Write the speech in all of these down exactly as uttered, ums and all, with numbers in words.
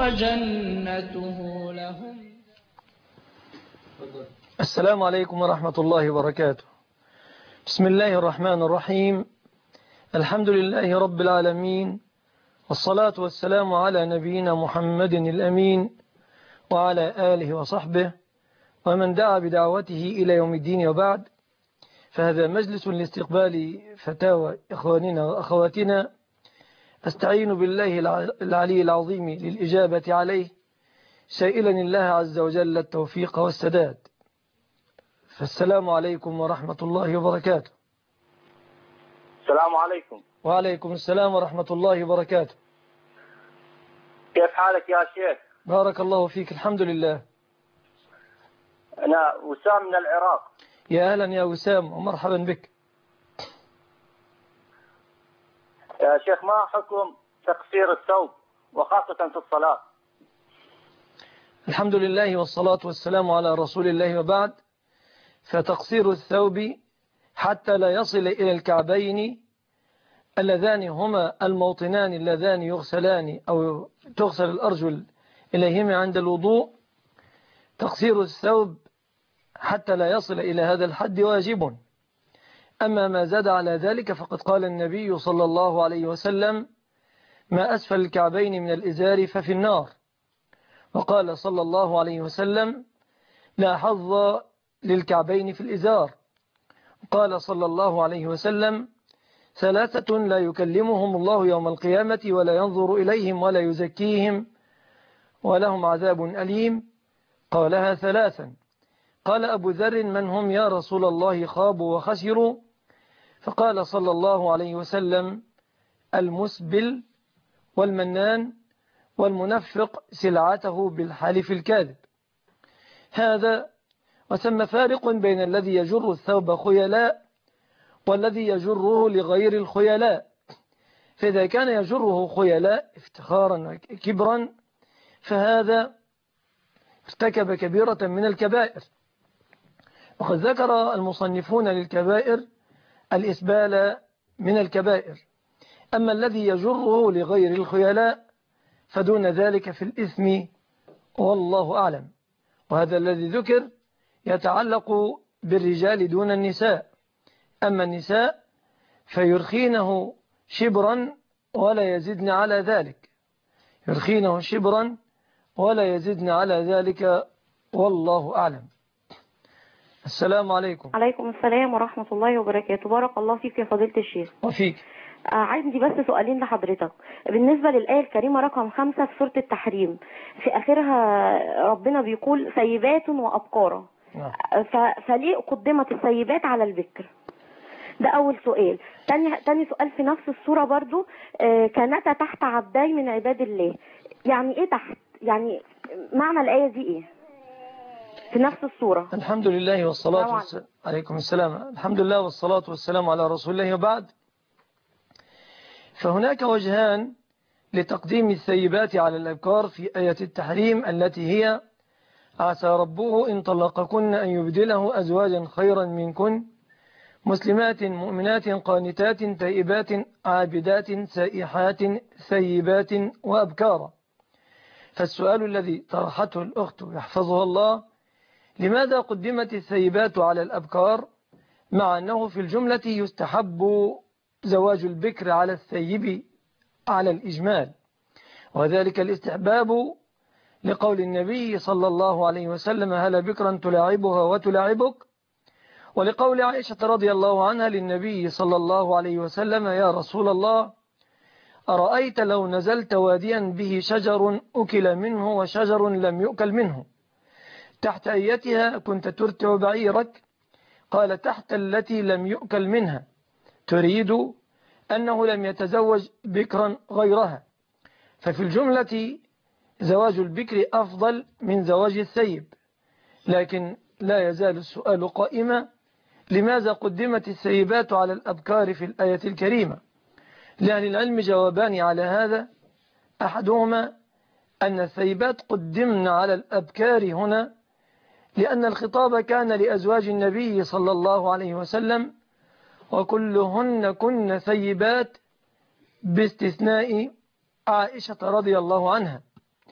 وجنته لهم. السلام عليكم ورحمة الله وبركاته. بسم الله الرحمن الرحيم. الحمد لله رب العالمين، والصلاة والسلام على نبينا محمد الأمين وعلى آله وصحبه ومن دعا بدعوته إلى يوم الدين. وبعد، فهذا مجلس لاستقبال فتاوى إخواننا وأخواتنا، أستعين بالله العلي العظيم للإجابة عليه، سائلا الله عز وجل التوفيق والسداد. فالسلام عليكم ورحمة الله وبركاته. السلام عليكم. وعليكم السلام ورحمة الله وبركاته. كيف حالك يا شيخ؟ بارك الله فيك، الحمد لله. أنا وسام من العراق. يا أهلا يا وسام ومرحبا بك. يا شيخ، ما حكم تقصير الثوب وخاصة في الصلاة؟ الحمد لله والصلاة والسلام على رسول الله. وبعد، فتقصير الثوب حتى لا يصل إلى الكعبين اللذان هما الموطنان اللذان يغسلان أو تغسل الأرجل إليهما عند الوضوء، تقصير الثوب حتى لا يصل إلى هذا الحد واجب. أما ما زاد على ذلك فقد قال النبي صلى الله عليه وسلم: ما أسفل الكعبين من الإزار ففي النار. وقال صلى الله عليه وسلم: لا حظ للكعبين في الإزار. قال صلى الله عليه وسلم: ثلاثة لا يكلمهم الله يوم القيامة ولا ينظر إليهم ولا يزكيهم ولهم عذاب أليم. قالها ثلاثا. قال أبو ذر: من هم يا رسول الله؟ خابوا وخسروا. فقال صلى الله عليه وسلم: المسبل والمنان والمنفق سلعته بالحلف الكاذب. هذا وثم فارق بين الذي يجر الثوب خيلاء والذي يجره لغير الخيلاء. فإذا كان يجره خيلاء افتخارا وكبرا فهذا ارتكب كبيرة من الكبائر. وقد ذكر المصنفون للكبائر الإسبال من الكبائر. أما الذي يجره لغير الخيلاء فدون ذلك في الإثم، والله أعلم. وهذا الذي ذكر يتعلق بالرجال دون النساء. أما النساء فيرخينه شبرا ولا يزدن على ذلك، يرخينه شبرا ولا يزدن على ذلك، والله أعلم. السلام عليكم. عليكم السلام ورحمة الله وبركاته. بارك الله فيك يا فضيلة الشيخ. وفيك. آه عندي بس سؤالين لحضرتك. بالنسبة للآية الكريمة رقم خمسة في سورة التحريم، في آخرها ربنا بيقول سيبات وأبكارا. نعم. فليه قدمت السيبات على البكر؟ ده أول سؤال. تاني, تاني سؤال في نفس السورة برضو، آه كانتا تحت عبداي من عباد الله. يعني إيه تحت؟ يعني معنى الآية دي إيه في نفس السورة؟ الحمد لله والصلاة والسلام عليكم السلام. الحمد لله والصلاة والسلام على رسول الله. وبعد، فهناك وجهان لتقديم الثيبات على الأبكار في آية التحريم التي هي: عسى ربه إن طلقكن أن يبدله أزواجا خيرا منكن مسلمات مؤمنات قانتات تائبات عابدات سائحات ثيبات وأبكارا. فالسؤال الذي طرحته الأخت يحفظها الله: لماذا قدمت الثيبات على الأبكار مع أنه في الجملة يستحب زواج البكر على الثيب على الإجمال؟ وذلك الاستحباب لقول النبي صلى الله عليه وسلم: هل بكرا تلاعبها وتلاعبك؟ ولقول عائشة رضي الله عنها للنبي صلى الله عليه وسلم: يا رسول الله، أرأيت لو نزلت واديا به شجر أكل منه وشجر لم يؤكل منه، تحت أيتها كنت ترتع بعيرك؟ قال: تحت التي لم يؤكل منها، تريد أنه لم يتزوج بكرا غيرها. ففي الجملة زواج البكر أفضل من زواج الثيب. لكن لا يزال السؤال قائما: لماذا قدمت الثيبات على الأبكار في الآية الكريمة؟ لأهل العلم جوابان على هذا. أحدهما أن الثيبات قدمن على الأبكار هنا لأن الخطاب كان لأزواج النبي صلى الله عليه وسلم، وكلهن كن ثيبات باستثناء عائشة رضي الله عنها.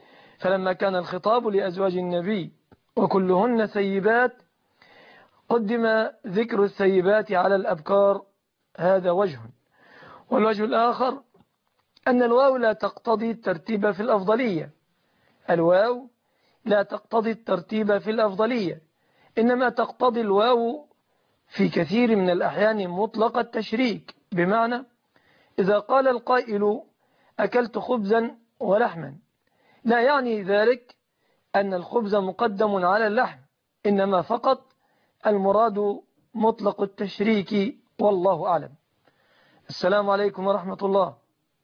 فلما كان الخطاب لأزواج النبي وكلهن ثيبات قدم ذكر الثيبات على الأبكار، هذا وجه. والوجه الآخر أن الواو لا تقتضي الترتيب في الأفضلية، الواو لا تقتضي الترتيب في الأفضلية، إنما تقتضي الواو في كثير من الأحيان مطلق التشريك، بمعنى إذا قال القائل أكلت خبزا ولحما لا يعني ذلك أن الخبز مقدم على اللحم، إنما فقط المراد مطلق التشريك، والله أعلم. السلام عليكم ورحمة الله.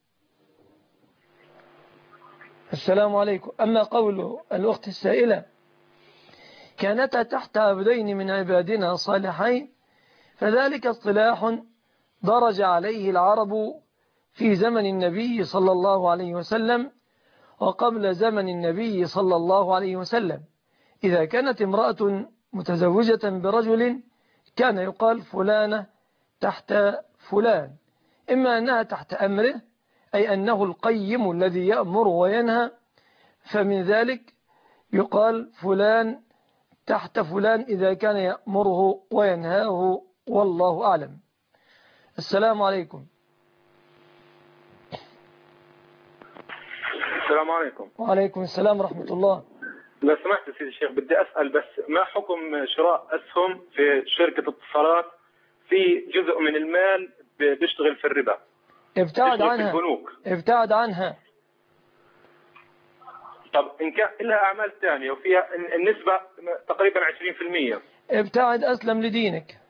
السلام عليكم. أما قول الأخت السائلة كانتا تحت عبدين من عبادنا صالحين، فذلك اصطلاح درج عليه العرب في زمن النبي صلى الله عليه وسلم وقبل زمن النبي صلى الله عليه وسلم. إذا كانت امرأة متزوجة برجل كان يقال فلانة تحت فلان، إما أنها تحت أمره أي أنه القيم الذي يأمر وينهى، فمن ذلك يقال فلان تحت فلان إذا كان يأمره وينهاه، والله أعلم. السلام عليكم. السلام عليكم. وعليكم السلام ورحمة الله. لو سمحت سيدي الشيخ بدي أسأل بس ما حكم شراء أسهم في شركة اتصالات في جزء من المال بيشتغل في الربا؟ ابتعد عنها. في البنوك. ابتعد عنها. طب إن كان لها أعمال ثانية وفيها النسبة تقريبا عشرين بالمئة. ابتعد أسلم لدينك.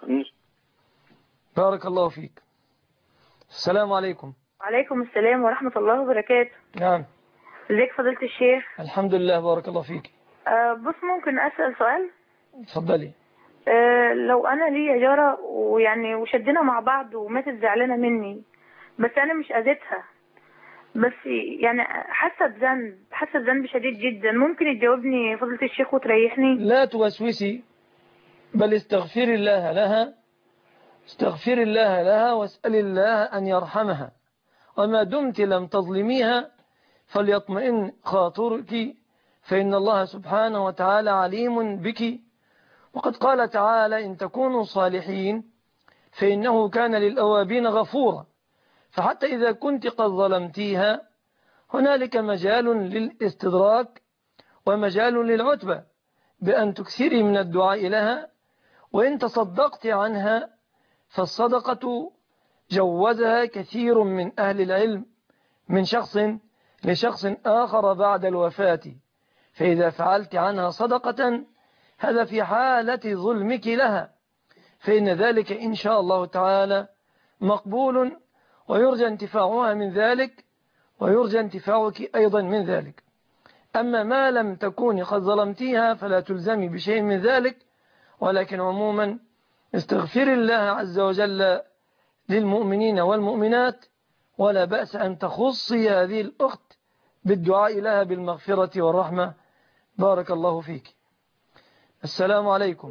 بارك الله فيك. السلام عليكم. وعليكم السلام ورحمة الله وبركاته. نعم. ازيك فضيلة الشيخ؟ الحمد لله بارك الله فيك. أه بص ممكن أسأل سؤال؟ اتفضلي. أه لو أنا لي جارة ويعني وشدنا مع بعض وماتت زعلانة مني بس أنا مش أذيتها، بس يعني حاسة بذنب حاسة بذنب شديد جدا، ممكن تجاوبني فضيلة الشيخ وتريحني؟ لا توسوسي، بل استغفري الله لها، استغفري الله لها واسألي الله أن يرحمها، وما دمت لم تظلميها فليطمئن خاطرك، فإن الله سبحانه وتعالى عليم بك، وقد قال تعالى إن تكونوا صالحين فإنه كان للأوابين غفورا. فحتى إذا كنت قد ظلمتيها هنالك مجال للاستدراك ومجال للعتبة بأن تكثري من الدعاء لها، وإن تصدقت عنها فالصدقة جوزها كثير من أهل العلم من شخص لشخص آخر بعد الوفاة، فإذا فعلت عنها صدقة هذا في حالة ظلمك لها، فإن ذلك إن شاء الله تعالى مقبول، ويرجى انتفاعها من ذلك ويرجى انتفاعك أيضا من ذلك. أما ما لم تكوني قد ظلمتيها فلا تلزمي بشيء من ذلك، ولكن عموما استغفر الله عز وجل للمؤمنين والمؤمنات، ولا بأس أن تخصي هذه الأخت بالدعاء لها بالمغفرة والرحمة. بارك الله فيك. السلام عليكم.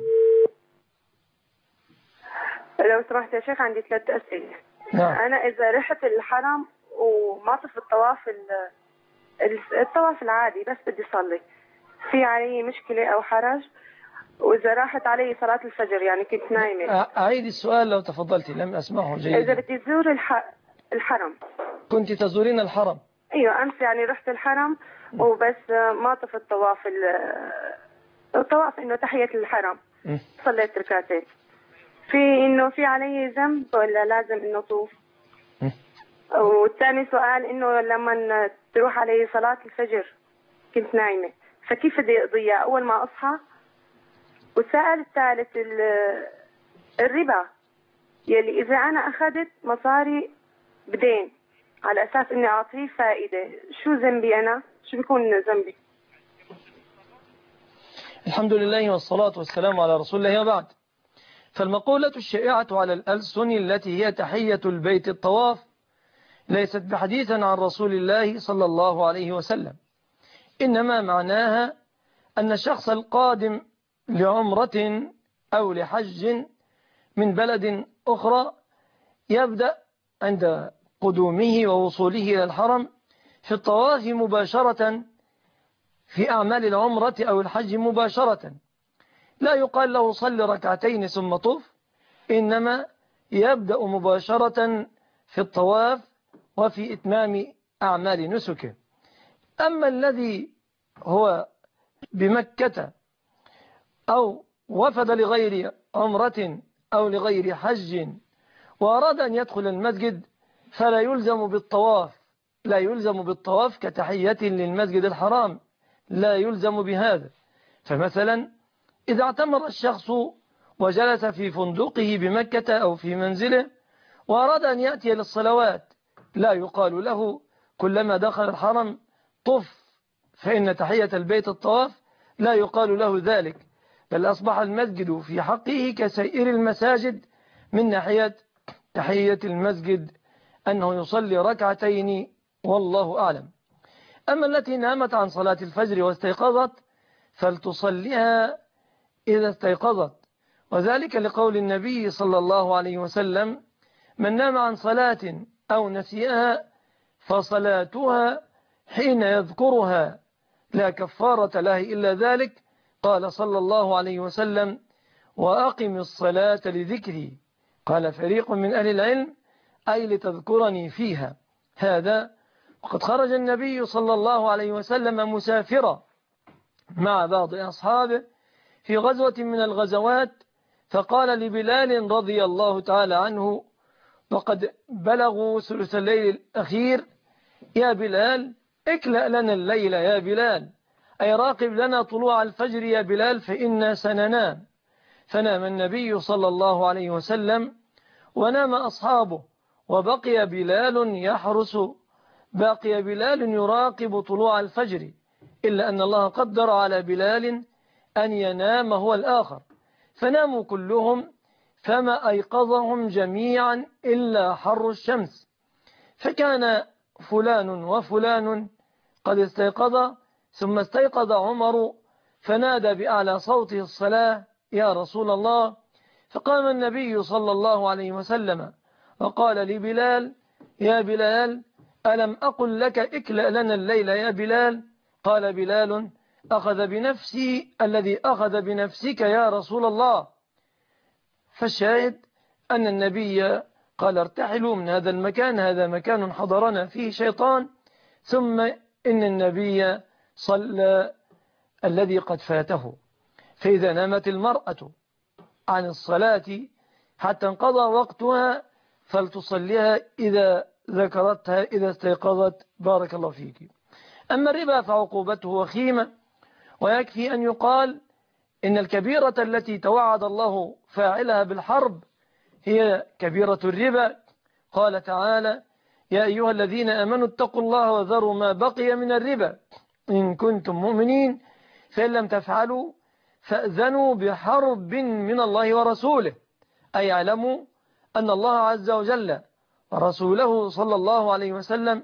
لو سمحت يا شيخ عندي ثلاث أسئلة. نعم. أنا إذا رحت الحرم وما طفت الطواف الطواف العادي بس بدي أصلي، في علي مشكلة أو حرج؟ وإذا راحت علي صلاة الفجر يعني كنت نايمة. أعيد السؤال لو تفضلتي، لم أسمعه جيدا. إذا بدي أزور الح... الحرم. كنت تزورين الحرم؟ أيوة أمس يعني رحت الحرم وبس ما طفت الطواف الطواف إنه تحية الحرم، صليت ركعتين، في إنه في علي ذنب ولا لازم إنه طوف؟ والثاني سؤال إنه لما تروح علي صلاة الفجر كنت نايمة فكيف بدي أقضيها أول ما أصحى؟ والسؤال الثالث الربا، يلي إذا أنا أخذت مصاري بدين على أساس إني أعطيه فائدة، شو ذنبي أنا؟ شو بيكون ذنبي؟ الحمد لله والصلاة والسلام على رسول الله وبعد. فالمقولة الشائعة على الألسن التي هي تحية البيت الطواف ليست بحديثا عن رسول الله صلى الله عليه وسلم، إنما معناها أن الشخص القادم لعمرة أو لحج من بلد أخرى يبدأ عند قدومه ووصوله إلى الحرم في الطواف مباشرة في أعمال العمرة أو الحج مباشرة، لا يقال له صل ركعتين ثم طف، إنما يبدأ مباشرة في الطواف وفي إتمام أعمال نسكه. أما الذي هو بمكة أو وفد لغير عمرة أو لغير حج وأراد أن يدخل المسجد فلا يلزم بالطواف، لا يلزم بالطواف كتحية للمسجد الحرام، لا يلزم بهذا. فمثلا إذا اعتمر الشخص وجلس في فندقه بمكة أو في منزله وأراد أن يأتي للصلوات، لا يقال له كلما دخل الحرم طف، فإن تحية البيت الطواف، لا يقال له ذلك، بل أصبح المسجد في حقه كسائر المساجد من ناحية تحية المسجد أنه يصلي ركعتين والله أعلم. أما التي نامت عن صلاة الفجر واستيقظت فلتصليها إذا استيقظت، وذلك لقول النبي صلى الله عليه وسلم: من نام عن صلاة أو نسيها فصلاتها حين يذكرها لا كفارة له إلا ذلك. قال صلى الله عليه وسلم: وأقم الصلاة لذكري. قال فريق من أهل العلم: أي لتذكرني فيها. هذا وقد خرج النبي صلى الله عليه وسلم مسافرا مع بعض أصحابه في غزوة من الغزوات، فقال لبلال رضي الله تعالى عنه وقد بلغوا ثلث الليل الأخير: يا بلال اكلأ لنا الليل يا بلال، أي راقب لنا طلوع الفجر يا بلال فإنا سننام. فنام النبي صلى الله عليه وسلم ونام أصحابه، وبقي بلال يحرس، باقي بلال يراقب طلوع الفجر، إلا أن الله قدر على بلال أن ينام هو الآخر، فناموا كلهم، فما أيقظهم جميعا إلا حر الشمس. فكان فلان وفلان قد استيقظ، ثم استيقظ عمر فنادى بأعلى صوته الصلاة: يا رسول الله. فقام النبي صلى الله عليه وسلم وقال لبلال: يا بلال ألم أقل لك اكلأ لنا الليل يا بلال؟ قال بلال: أخذ بنفسي الذي أخذ بنفسك يا رسول الله. فالشاهد أن النبي قال: ارتحلوا من هذا المكان، هذا مكان حضرنا فيه شيطان. ثم إن النبي صلى الذي قد فاته. فإذا نامت المرأة عن الصلاة حتى انقضى وقتها فلتصليها إذا ذكرتها إذا استيقظت. بارك الله فيك. أما الربا فعقوبته وخيمة، ويكفي أن يقال إن الكبيرة التي توعد الله فاعلها بالحرب هي كبيرة الربا. قال تعالى: يا أيها الذين آمنوا اتقوا الله وذروا ما بقي من الربا إن كنتم مؤمنين، فإن لم تفعلوا فأذنوا بحرب من الله ورسوله، أي اعلموا أن الله عز وجل ورسوله صلى الله عليه وسلم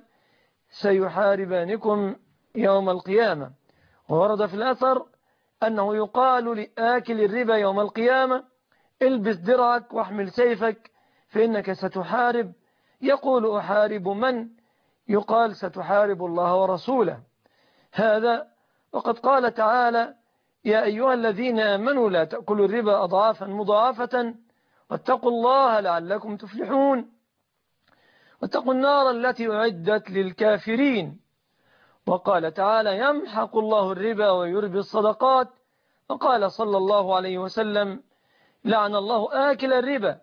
سيحاربانكم يوم القيامة. وورد في الأثر أنه يقال لآكل الربا يوم القيامة: البس درعك واحمل سيفك فإنك ستحارب. يقول: أحارب من؟ يقال: ستحارب الله ورسوله. هذا وقد قال تعالى: يا أيها الذين آمنوا لا تأكلوا الربا أضعافا مضاعفة واتقوا الله لعلكم تفلحون، واتقوا النار التي أعدت للكافرين. وقال تعالى: يمحق الله الربا ويربي الصدقات. وقال صلى الله عليه وسلم: لعن الله آكل الربا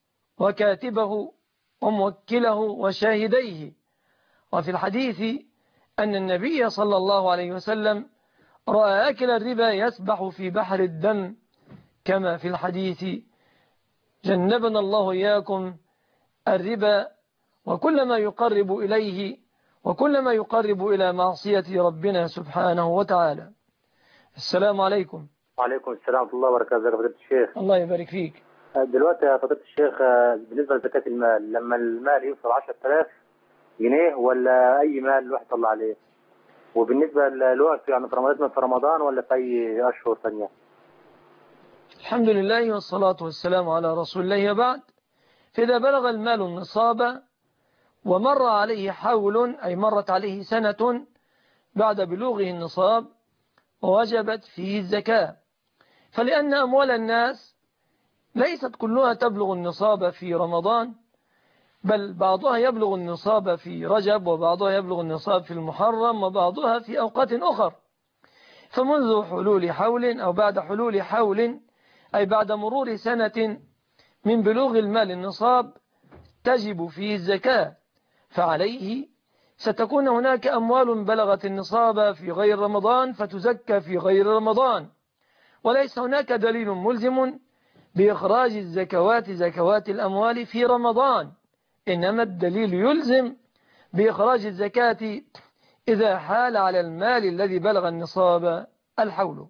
وكاتبه وموكله وشاهديه. وفي الحديث أن النبي صلى الله عليه وسلم رأى آكل الربا يسبح في بحر الدم، كما في الحديث: جنبنا الله إياكم الربا وكل ما يقرب إليه وكل ما يقرب إلى معصية ربنا سبحانه وتعالى. السلام عليكم. وعليكم السلام ورحمة الله وبركاته. ازيك يا فضيلة الشيخ؟ الله يبارك فيك. دلوقتي يا فضيلة الشيخ، بالنسبة لزكاة المال، لما المال يوصل عشرة آلاف جنيه ولا أي مال الواحد يطلع عليه؟ وبالنسبة للوقت يعني في رمضان في رمضان ولا في أي أشهر ثانية؟ الحمد لله والصلاة والسلام على رسول الله وبعد. فإذا بلغ المال النصاب ومر عليه حول، أي مرت عليه سنة بعد بلوغه النصاب، ووجبت فيه الزكاة. فلأن أموال الناس ليست كلها تبلغ النصاب في رمضان، بل بعضها يبلغ النصاب في رجب، وبعضها يبلغ النصاب في المحرم، وبعضها في أوقات أخر. فمنذ حلول حول أو بعد حلول حول، أي بعد مرور سنة من بلوغ المال النصاب، تجب فيه الزكاة. فعليه ستكون هناك أموال بلغت النصاب في غير رمضان فتزكى في غير رمضان، وليس هناك دليل ملزم بإخراج الزكوات زكوات الأموال في رمضان، إنما الدليل يلزم بإخراج الزكاة إذا حال على المال الذي بلغ النصاب الحول.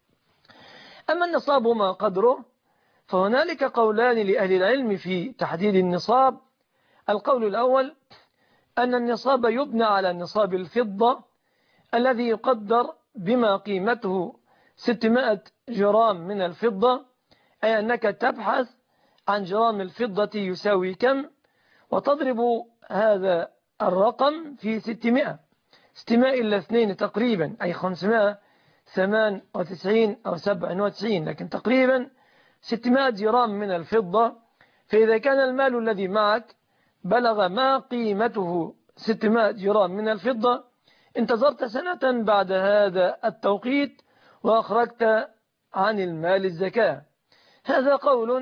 أما النصاب ما قدره، فهنالك قولان لأهل العلم في تحديد النصاب. القول الأول أن النصاب يبنى على نصاب الفضة الذي يقدر بما قيمته ستمائة جرام من الفضة، أي أنك تبحث عن جرام الفضة يساوي كم، وتضرب هذا الرقم في ستمائة ستمائة إلا اثنين تقريبا، أي خمسمائة ثمانية وتسعين أو سبعة وتسعين، لكن تقريبا ستمائة جرام من الفضة. فإذا كان المال الذي معك بلغ ما قيمته ستمائة جرام من الفضة، انتظرت سنة بعد هذا التوقيت وأخرجت عن المال الزكاة. هذا قول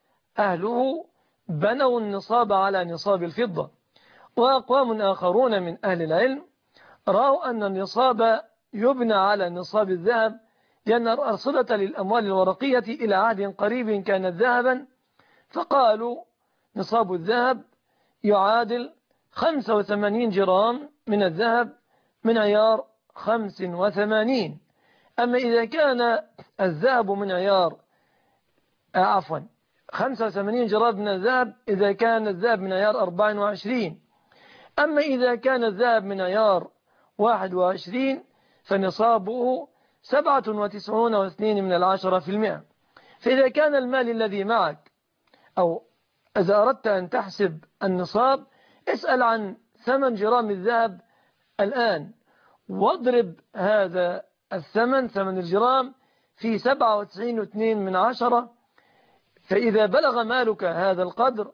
أهله بنوا النصاب على نصاب الفضة. وأقوام آخرون من أهل العلم رأوا أن النصاب يبنى على نصاب الذهب، لأن الأرصدة للأموال الورقية إلى عهد قريب كانت ذهبا، فقالوا نصاب الذهب يعادل خمسة وثمانين جرام من الذهب من عيار خمس وثمانين. أما إذا كان الذهب من عيار عفوا خمسة وثمانين جرام من الذهب إذا كان الذهب من عيار أربعة وعشرين، أما إذا كان الذهب من عيار واحد وعشرين فنصابه سبعة وتسعون واثنين من العشرة في المئة. فإذا كان المال الذي معك، أو إذا أردت أن تحسب النصاب، اسأل عن ثمن جرام الذهب الآن، واضرب هذا الثمن ثمن الجرام في سبعة وتسعين واثنين من عشرة، فإذا بلغ مالك هذا القدر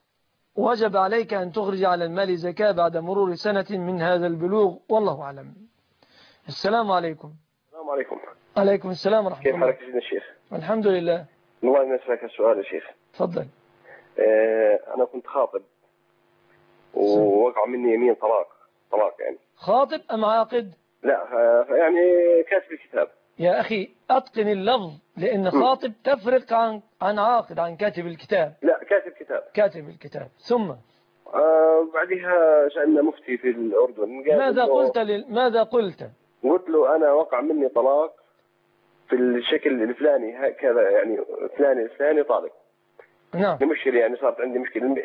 وجب عليك أن تخرج على المال زكاة بعد مرور سنة من هذا البلوغ، والله أعلم. السلام عليكم. السلام عليكم. عليكم السلام ورحمة الله. كيف حالك يا شيخ؟ الحمد لله. والله نسألك السؤال يا شيخ. تفضل. اه أنا كنت خاطب ووقع مني يمين طلاق طلاق يعني. خاطب أم عاقد؟ لا يعني كاتب الكتاب. يا أخي أتقن اللفظ، لأن خاطب تفرق عن عن عاقد عن كاتب الكتاب. لا كاتب كتاب. كاتب الكتاب. ثم آه بعدها جاءنا مفتي في الأردن. ماذا قلت لل... ماذا قلت؟ قلت له أنا وقع مني طلاق في الشكل الفلاني هكذا، يعني فلاني الفلاني طالق. نعم. المشكلة يعني صارت عندي مشكلة،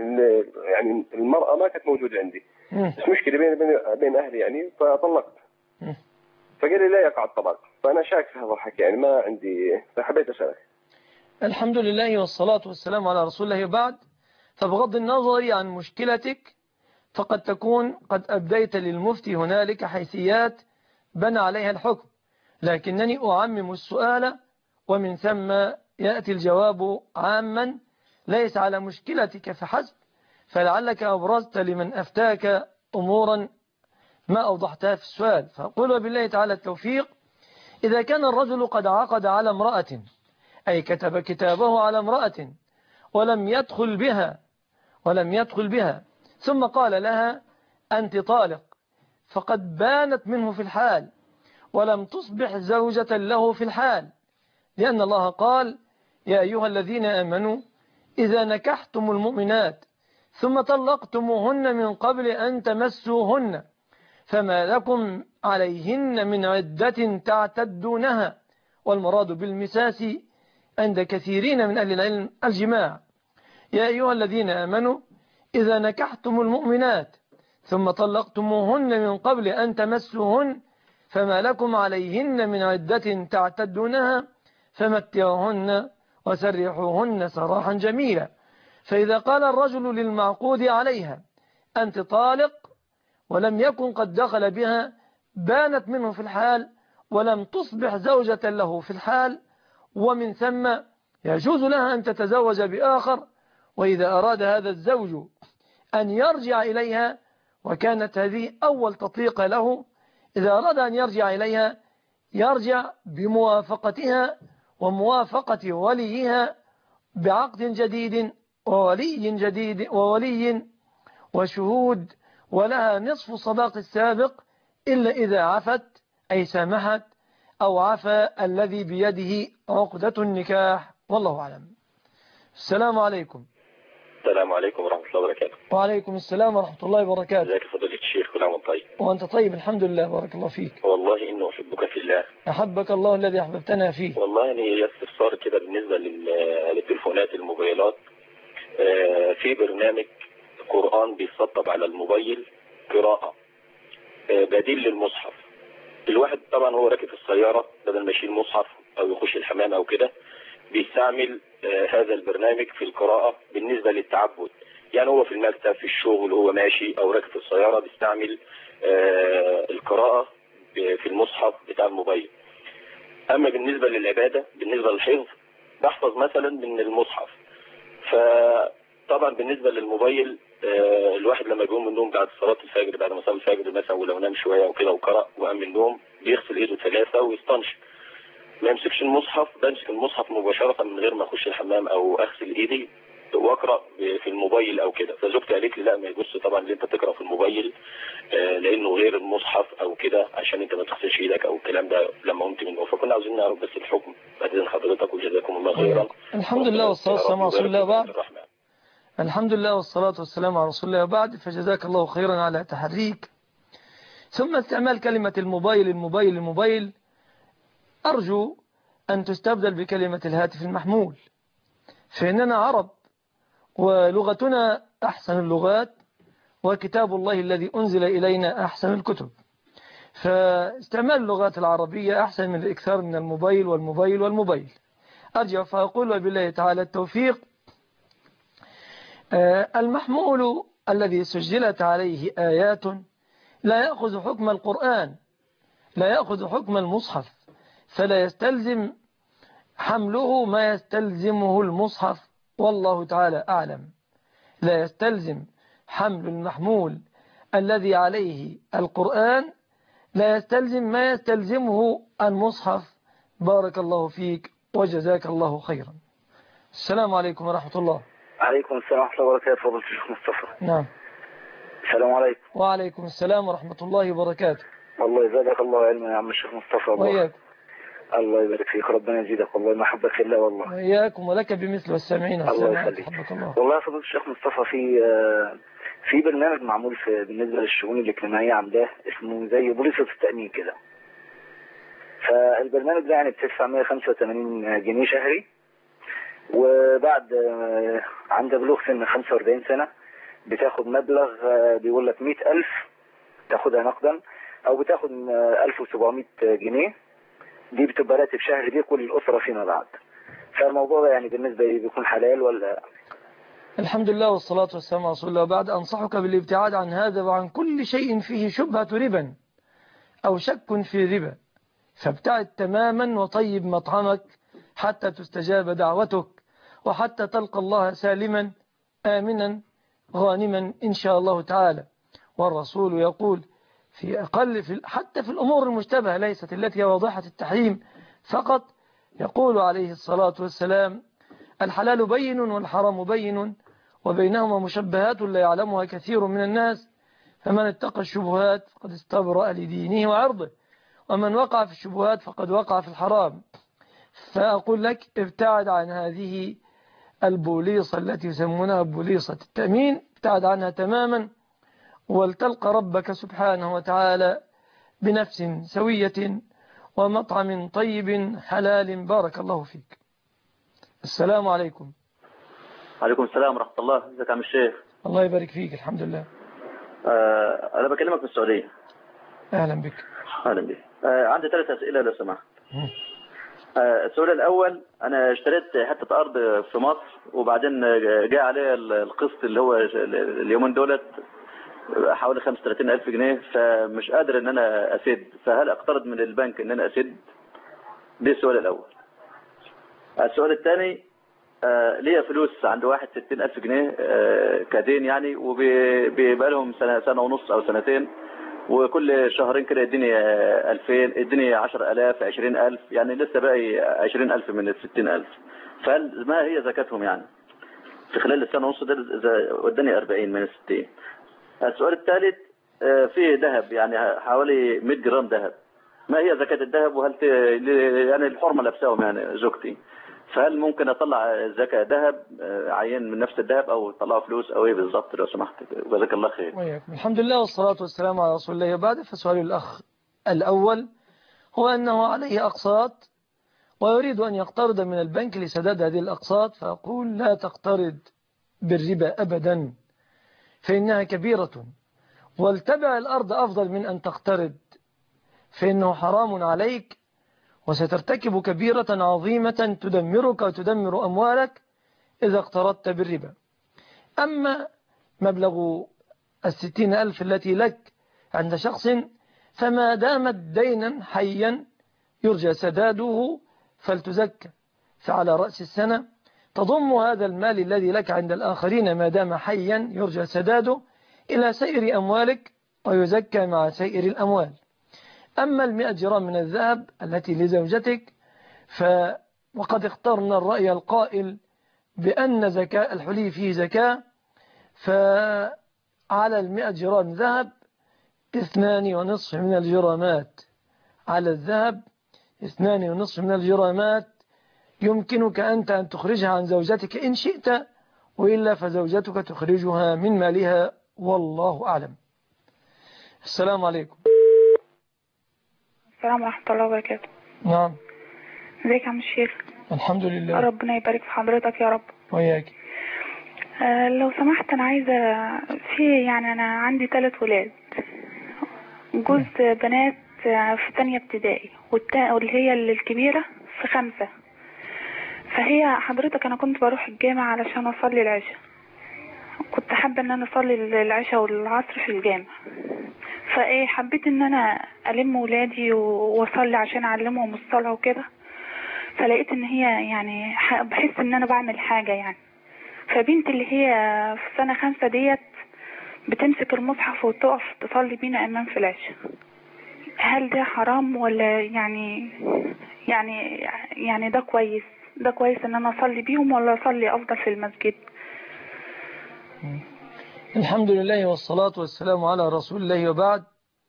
يعني المرأة ما كانت موجودة عندي، م. بس مشكلة بين بين بين أهلي يعني، فطلقت. م. فقال لي لا يقع الطلاق، فأنا شاك في هذا الحكي يعني ما عندي، فحبيت أسألك. الحمد لله والصلاة والسلام على رسول الله. بعد، فبغض النظر عن مشكلتك، فقد تكون قد أبديت للمفتي هنالك حيثيات بنى عليها الحكم، لكنني أعمم السؤال ومن ثم يأتي الجواب عاما ليس على مشكلتك فحسب، فلعلك أبرزت لمن أفتاك أمورا ما أوضحتها في السؤال. فقل وبالله تعالى التوفيق. إذا كان الرجل قد عقد على امرأة، أي كتب كتابه على امرأة ولم يدخل بها ولم يدخل بها ثم قال لها أنت طالق، فقد بانت منه في الحال ولم تصبح زوجة له في الحال، لأن الله قال يا أيها الذين آمنوا إذا نكحتم المؤمنات ثم طلقتموهن من قبل أن تمسوهن فما لكم عليهن من عدة تعتدونها، والمراد بالمساس عند كثيرين من أهل العلم الجماع. يا أيها الذين آمنوا إذا نكحتم المؤمنات ثم طلقتموهن من قبل أن تمسوهن فما لكم عليهن من عدة تعتدونها فمتعوهن وسرحوهن سراحا جميلا. فإذا قال الرجل للمعقود عليها أنت طالق ولم يكن قد دخل بها، بانت منه في الحال ولم تصبح زوجة له في الحال، ومن ثم يجوز لها أن تتزوج بآخر. وإذا أراد هذا الزوج أن يرجع إليها، وكانت هذه أول تطليقة له، إذا أراد أن يرجع إليها يرجع بموافقتها وموافقة وليها بعقد جديد وولي جديد وولي وشهود، ولها نصف صداق السابق إلا إذا عفت أي سامحت أو عفى الذي بيده عقدة النكاح. والله أعلم. السلام عليكم. السلام عليكم ورحمة الله وبركاته. وعليكم السلام ورحمة الله وبركاته. ازيك يا فضيلة الشيخ؟ كل عام وانت طيب. وأنت طيب الحمد لله، بارك الله فيك. والله إنه أحبك في الله. أحبك الله الذي أحببتنا فيه. والله يعني استفسار كده بالنسبة للتليفونات الموبايلات، في برنامج قرآن بيسطب على الموبايل قراءة بديل للمصحف. الواحد طبعا هو راكب في السيارة بدل ما يشيل مصحف أو يخش الحمام أو كده بيستعمل هذا البرنامج في القراءة بالنسبة للتعبد. يعني هو في المكتب في الشغل هو ماشي أو راكب في السيارة بيستعمل القراءة في المصحف بتاع الموبايل. أما بالنسبة للعبادة بالنسبة للحفظ بحفظ مثلا من المصحف. فطبعا بالنسبة للموبايل الواحد لما يقوم من النوم بعد صلاة الفجر بعد ما صلى الفجر مثلا ولو نام شوية وكده وقرأ وقام من النوم بيغسل ايده ثلاثة ويستنشق، ما يمسكش المصحف، بمسك المصحف مباشرة من غير ما اخش الحمام او اغسل ايدي واقرأ في الموبايل او كده. فزوجتي قالت لي لا ما يجوزش طبعا اللي انت تقرأ في الموبايل لانه غير المصحف او كده عشان انت ما تغسلش ايدك او الكلام ده لما قمت منه. فكنا عاوزين نعرف بس الحكم بعد اذن حضرتك وجزاكم الله خيرا. الحمد لله والصلاة والسلام على رسول الله بعد. الحمد لله والصلاة والسلام على رسول الله وبعد. فجزاك الله خيرا على تحريك. ثم استعمال كلمة الموبايل الموبايل الموبايل أرجو أن تستبدل بكلمة الهاتف المحمول، فإننا عرب ولغتنا أحسن اللغات وكتاب الله الذي أنزل إلينا أحسن الكتب، فاستعمال اللغات العربية أحسن من الإكثار من الموبايل والموبايل والموبايل. أرجع فأقول وبالله تعالى التوفيق. المحمول الذي سجلت عليه آيات لا يأخذ حكم القرآن، لا يأخذ حكم المصحف، فلا يستلزم حمله ما يستلزمه المصحف، والله تعالى أعلم. لا يستلزم حمل المحمول الذي عليه القرآن، لا يستلزم ما يستلزمه المصحف. بارك الله فيك وجزاك الله خيرا. السلام عليكم ورحمة الله. عليكم السلام ورحمة الله وبركاته. فضل الشيخ مصطفى. نعم. السلام عليكم. وعليكم السلام ورحمة الله وبركاته. والله يزادك الله علما يا عم الشيخ مصطفى. وإياك. الله يبارك فيك، ربنا يزيدك والله محبك في الله والله. وإياكم ولك بمثل والسامعين. الله يخليك. الله. والله يا فضل الشيخ مصطفى في في برنامج معمول في بالنسبة للشؤون الاجتماعية عندها اسمه زي بوليصة التأمين كده. فالبرنامج ده يعني بتدفع مئة وخمسة وثمانين جنيه شهري، وبعد عند بلوغ سن خمسة وأربعين سنة بتاخد مبلغ بيقول لك مئة ألف تاخدها نقدا أو بتاخد ألف وسبعمائة جنيه، دي بتبقى راتب شهري دي كل الأسرة فيما بعد. فالموضوع ده يعني بالنسبة لي بيكون حلال ولا؟ الحمد لله والصلاة والسلام على رسول الله. بعد أنصحك بالابتعاد عن هذا وعن كل شيء فيه شبهة ربا أو شك في ربا، فابتعد تماما وطيب مطعمك حتى تستجاب دعوتك وحتى تلقى الله سالما آمنا غانما إن شاء الله تعالى. والرسول يقول في أقل في حتى في الأمور المشتبهة ليست التي واضحة التحريم فقط، يقول عليه الصلاة والسلام الحلال بين والحرام بين وبينهما مشبهات لا يعلمها كثير من الناس، فمن اتقى الشبهات فقد استبرأ لدينه وعرضه، ومن وقع في الشبهات فقد وقع في الحرام. فأقول لك ابتعد عن هذه البوليصة التي يسمونها بوليصة التأمين، ابتعد عنها تماما ولتلقى ربك سبحانه وتعالى بنفس سوية ومطعم طيب حلال. بارك الله فيك. السلام عليكم. عليكم السلام ورحمة الله. ازيك يا عم الشيخ؟ الله يبارك فيك. الحمد لله. آه أنا بكلمك من السعودية. أهلا بك. أهلا بك. آه عندي ثلاث أسئلة لو سمحت. آه السؤال الأول، أنا اشتريت حتة أرض في مصر وبعدين جاء عليها القسط اللي هو اليومين دولت حوالي خمسة وثلاثين ألف جنيه، فمش قادر ان انا اسد، فهل اقترض من البنك ان انا اسد؟ ده السؤال الاول. السؤال الثاني، آه ليا فلوس عند واحد ستين ألف جنيه آه كدين يعني، وبيبقى لهم سنة, سنة ونص أو سنتين، وكل شهرين كده يديني ألفين، يديني عشرة آلاف، عشرين ألف، يعني لسه باقي عشرين ألف من الستين ألف. فهل ما هي زكاتهم يعني؟ في خلال السنة ونص ده وداني أربعين من الستين. السؤال الثالث، آه فيه ذهب يعني حوالي مئة جرام ذهب، ما هي زكاة الذهب؟ وهل يعني الحرمة لابساهم يعني زوجتي، فهل ممكن اطلع زكاة ذهب عين من نفس الذهب او اطلعه فلوس او ايه بالظبط لو سمحت؟ جزاك الله خير. وياكم. الحمد لله والصلاة والسلام على رسول الله. بعد فسؤال الأخ الأول هو أنه عليه أقساط ويريد أن يقترض من البنك لسداد هذه الأقساط، فأقول لا تقترض بالربا أبدا فإنها كبيرة، والتبع الأرض أفضل من أن تقترض، فإنه حرام عليك وسترتكب كبيرة عظيمة تدمرك وتدمر أموالك إذا اقترضت بالربا. أما مبلغ الستين ألف التي لك عند شخص فما دامت دينا حيا يرجى سداده فلتزكى، فعلى رأس السنة تضم هذا المال الذي لك عند الآخرين ما دام حيا يرجى سداده إلى سائر أموالك ويزكى مع سائر الأموال. أما المئة جرام من الذهب التي لزوجتك ف وقد اخترنا الرأي القائل بأن زكاة الحلي فيه زكاة، فعلى المئة جرام ذهب اثنان ونصف من الجرامات، على الذهب اثنان ونصف من الجرامات يمكنك أنت أن تخرجها عن زوجتك إن شئت، وإلا فزوجتك تخرجها من مالها، والله أعلم. السلام عليكم. السلام ورحمة الله وبركاته. نعم. ازيك يا عم الشيخ؟ الحمد لله. ربنا يبارك في حضرتك يا رب. وياك. آه لو سمحت أنا عايزة، في يعني أنا عندي ثلاث ولاد، جوز بنات في تانية ابتدائي واللي هي الكبيرة في خمسة. فهي حضرتك أنا كنت بروح الجامعة علشان أصلي العشاء، كنت حابة أن أنا أصلي العشاء والعصر في الجامع، فايه حبيت ان انا الم ولادي واصلي عشان اعلمهم الصلاه وكده، فلقيت ان هي يعني بحس ان انا بعمل حاجه يعني. فبنت اللي هي في سنه خمسة ديت بتمسك المصحف وتقف تصلي بينا امام في العشاء، هل ده حرام ولا يعني يعني يعني ده كويس؟ ده كويس ان انا اصلي بيهم ولا اصلي افضل في المسجد؟ الحمد لله والصلاة والسلام على رسول الله، وبعد.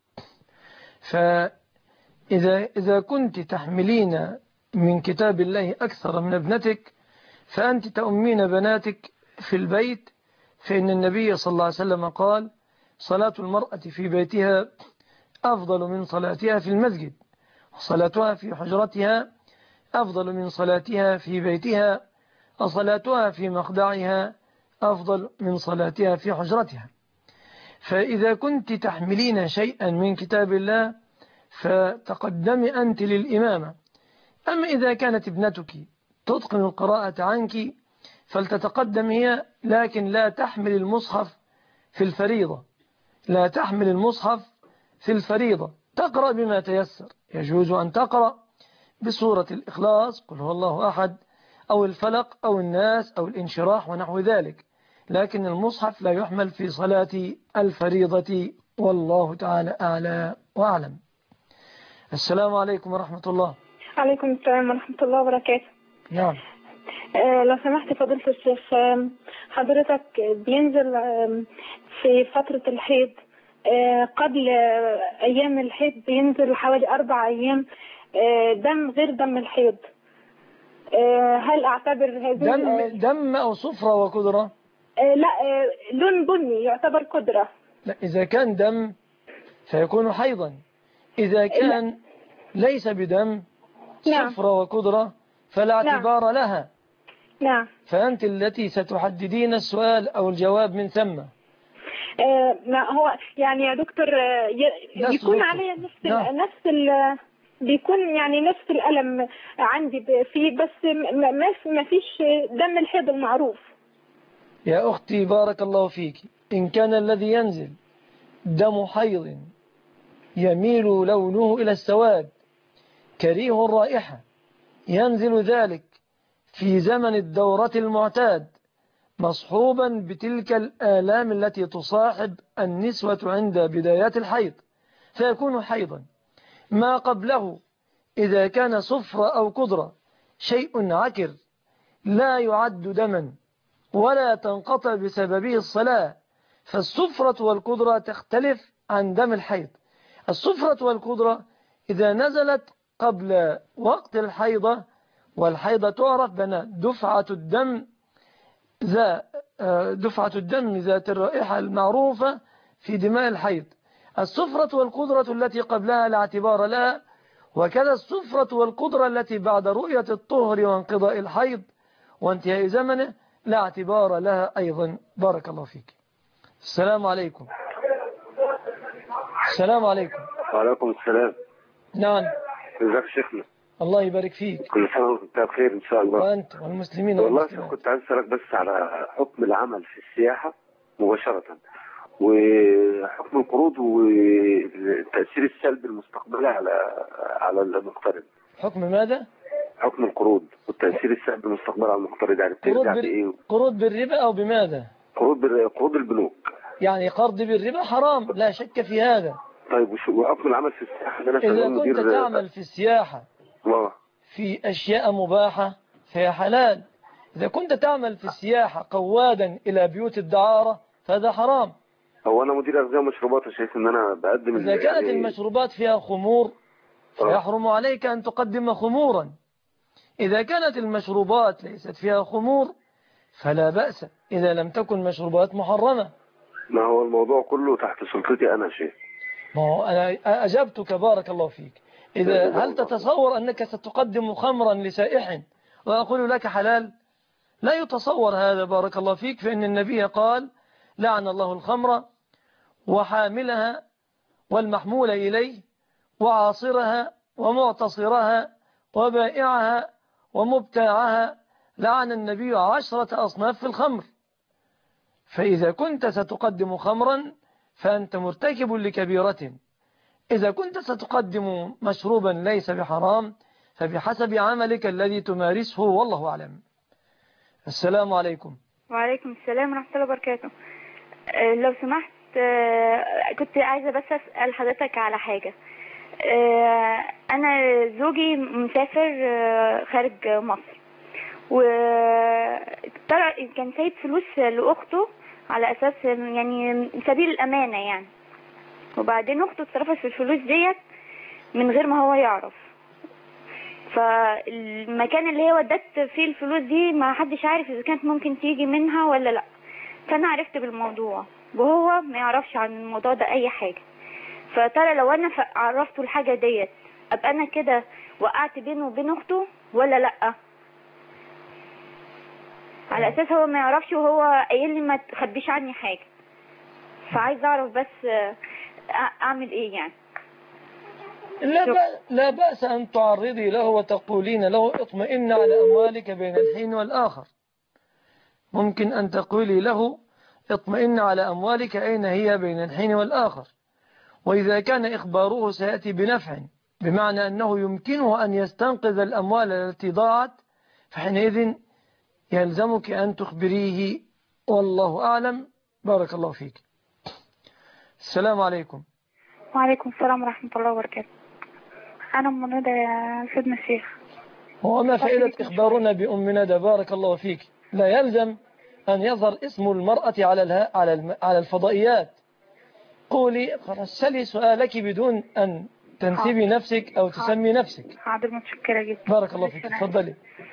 فإذا إذا كنت تحملين من كتاب الله أكثر من ابنتك فأنت تؤمين بناتك في البيت، فإن النبي صلى الله عليه وسلم قال: صلاة المرأة في بيتها أفضل من صلاتها في المسجد، وصلاتها في حجرتها أفضل من صلاتها في بيتها، وصلاتها في مخدعها أفضل من صلاتها في حجرتها. فإذا كنت تحملين شيئا من كتاب الله فتقدمي أنت للإمامة. أما إذا كانت ابنتك تتقن القراءة عنك فلتتقدم هي، لكن لا تحمل المصحف في الفريضة، لا تحمل المصحف في الفريضة، تقرأ بما تيسر. يجوز أن تقرأ بسورة الإخلاص، قل هو الله أحد، أو الفلق أو الناس أو الانشراح ونحو ذلك، لكن المصحف لا يحمل في صلاة الفريضة، والله تعالى أعلى وأعلم. السلام عليكم ورحمة الله. عليكم السلام ورحمة الله وبركاته. نعم. آه لو سمحت فضيلة الشيخ، آه حضرتك بينزل آه في فترة الحيض، آه قبل آه أيام الحيض بينزل حوالي أربع أيام آه دم غير دم الحيض، آه هل أعتبر هذه دم, آه دم أو صفرة وكدرة؟ آه لا آه لون بني يعتبر كدرة. لا، إذا كان دم فيكون حيضا، إذا كان لا. ليس بدم صفرة وكدرة فلا اعتبار نعم. لها. نعم. فأنت التي ستحددين السؤال أو الجواب من ثم. آه ما هو يعني يا دكتور آه يكون علي نفس نعم. نفس ال بيكون يعني نفس الألم عندي فيه، بس ما ما فيش دم الحيض المعروف. يا أختي بارك الله فيك، إن كان الذي ينزل دم حيض يميل لونه إلى السواد كريه الرائحة، ينزل ذلك في زمن الدورة المعتاد مصحوبا بتلك الآلام التي تصاحب النسوة عند بدايات الحيض، فيكون حيضا. ما قبله إذا كان صفرة أو قدرة شيء عكر لا يعد دما ولا تنقطع بسببه الصلاة، فالصفرة والقدرة تختلف عن دم الحيض. الصفرة والقدرة إذا نزلت قبل وقت الحيضة، والحيضة تعرف بأن دفعة الدم ذا دفعة الدم ذات الرائحة المعروفة في دماء الحيض. الصفرة والقدرة التي قبلها لا اعتبار لها، وكذا الصفرة والقدرة التي بعد رؤية الطهر وانقضاء الحيض وانتهاء زمنه لا اعتبار لها أيضا. بارك الله فيك. السلام عليكم. السلام عليكم. وعليكم السلام. نعم. ازيك شيخنا؟ الله يبارك فيك. كل سنة وانت بخير ان شاء الله. وانت والمسلمين. والله كنت عايز اسالك بس على حكم العمل في السياحة مباشرة، وحكم القروض والتأثير السلبي المستقبلي على على المقترض. حكم ماذا؟ حكم القروض والتأثير السلبي المستقبلي على المقترض، يعني قروض, بترجع بال... بإيه؟ قروض بالربا أو بماذا؟ قروض بال... قروض البنوك. يعني قرض بالربا حرام لا شك في هذا. طيب وحكم العمل في السياحة؟ أنا إذا كنت مدير... تعمل في السياحة الله. في أشياء مباحة فهي حلال. إذا كنت تعمل في السياحة قوادا إلى بيوت الدعارة فهذا حرام. هو أنا مدير أغذية ومشروبات، شايف إن أنا بقدم. إذا كانت يعني... المشروبات فيها خمور فيحرم عليك أن تقدم خمورا. إذا كانت المشروبات ليست فيها خمور فلا بأس إذا لم تكن مشروبات محرمة. ما هو الموضوع كله تحت سلطتي أنا شيخ. ما هو أنا أجبتك بارك الله فيك. إذا هل تتصور أنك ستقدم خمرا لسائح وأقول لك حلال؟ لا يتصور هذا بارك الله فيك، فإن النبي قال لعن الله الخمر وحاملها والمحمول إليه وعاصرها ومعتصرها وبائعها ومبتاعها، لعن النبي عشرة أصناف في الخمر. فإذا كنت ستقدم خمرا فأنت مرتكب لكبيرة. إذا كنت ستقدم مشروبا ليس بحرام فبحسب عملك الذي تمارسه، والله أعلم. السلام عليكم. وعليكم السلام ورحمة الله وبركاته. أه لو سمحت، أه كنت عايزة بس أسأل حضرتك على حاجة. أه أنا زوجي مسافر أه خارج مصر، وكان سايب فلوس لأخته على أساس يعني سبيل الأمانة يعني، وبعدين أخته اتصرفت في الفلوس ديت من غير ما هو يعرف. فالمكان اللي هي ودت فيه الفلوس دي ما حدش عارف إذا كانت ممكن تيجي منها ولا لأ. فأنا عرفت بالموضوع وهو ما يعرفش عن الموضوع ده أي حاجة. فترى لو أنا عرفته الحاجة ديت أبقى أنا كده وقعت بينه وبين أخته ولا لأ؟ على أساس هو ما يعرفش وهو قايل لي ما تخبيش عني حاجة. فعايز أعرف بس أعمل إيه يعني. لا, لا بأس أن تعرضي له وتقولين له اطمئن على أموالك بين الحين والآخر. ممكن أن تقولي له اطمئن على أموالك أين هي بين الحين والآخر. وإذا كان إخباره سيأتي بنفع بمعنى أنه يمكنه أن يستنقذ الأموال التي ضاعت، فحينئذ يلزمك أن تخبريه، والله أعلم. بارك الله فيك. السلام عليكم. وعليكم السلام ورحمة الله وبركاته. أنا أم ندى يا سيدنا الشيخ. وما فائدة إخبارنا بأم ندى؟ بارك الله فيك. لا يلزم أن يظهر اسم المرأة على على على الفضائيات. قولي رسلي سؤالك بدون أن تنسبي نفسك أو تسمي نفسك. حاضر، متشكرة جدا. بارك الله فيك. تفضلي.